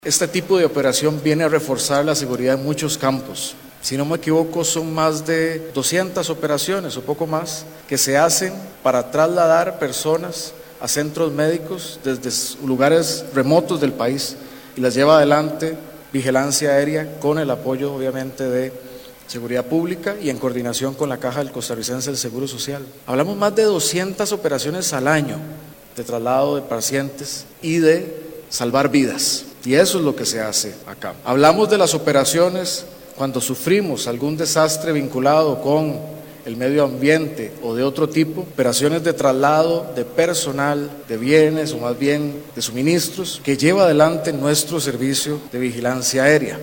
Este tipo de operación viene a reforzar la seguridad en muchos campos. Si no me equivoco, son más de 200 operaciones o poco más que se hacen para trasladar personas a centros médicos desde lugares remotos del país y las lleva adelante Vigilancia Aérea con el apoyo obviamente de Seguridad Pública y en coordinación con la Caja del Costarricense del Seguro Social. Hablamos más de 200 operaciones al año de traslado de pacientes y de salvar vidas. Y eso es lo que se hace acá. Hablamos de las operaciones cuando sufrimos algún desastre vinculado con el medio ambiente o de otro tipo, operaciones de traslado de personal, de bienes o más bien de suministros que lleva adelante nuestro servicio de vigilancia aérea.